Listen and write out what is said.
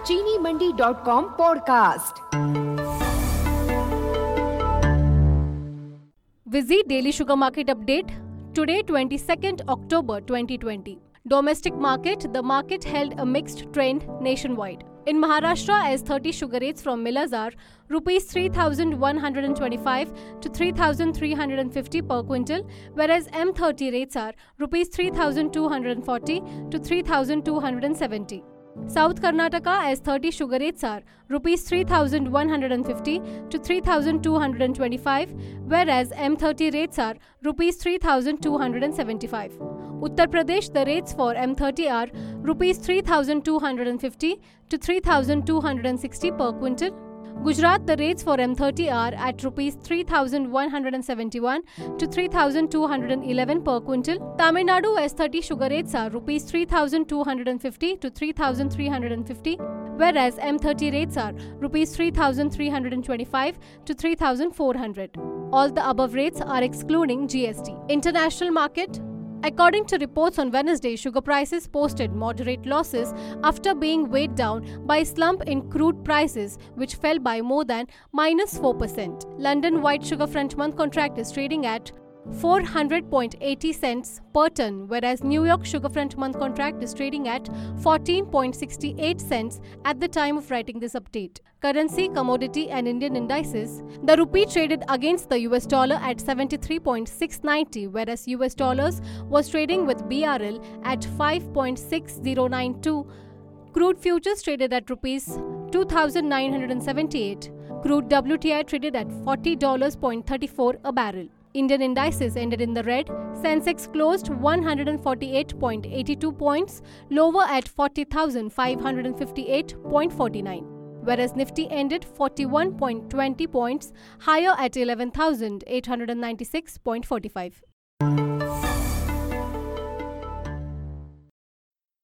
चीनीमंडी.com podcast. Visit Daily Sugar Market Update. Today, 22nd October 2020. Domestic market, the market held a mixed trend nationwide. In Maharashtra, S30 sugar rates from millers are Rs 3,125 to 3,350 per quintal, whereas M30 rates are Rs 3,240 to 3,270. South Karnataka S30 sugar rates are Rs 3,150 to 3,225, whereas M30 rates are Rs 3,275. Uttar Pradesh, the rates for M30 are Rs 3,250 to 3,260 per quintal. Gujarat, the rates for M30 are at Rs 3,171 to 3,211 per quintal. Tamil Nadu S30 sugar rates are Rs 3,250 to 3,350, whereas M30 rates are Rs 3,325 to 3,400. All the above rates are excluding GST. International market. According to reports on Wednesday, sugar prices posted moderate losses after being weighed down by a slump in crude prices, which fell by more than -4%. London white sugar front month contract is trading at 400.80 cents per ton, whereas New York sugar front month contract is trading at 14.68 cents at the time of writing this update. Currency, commodity and Indian indices. The rupee traded against the US dollar at 73.690, whereas US dollars was trading with BRL at 5.6092. Crude futures traded at Rs 2,978. Crude WTI traded at $40.34 a barrel. Indian indices ended in the red. Sensex closed 148.82 points, lower at 40,558.49. Whereas Nifty ended 41.20 points, higher at 11,896.45.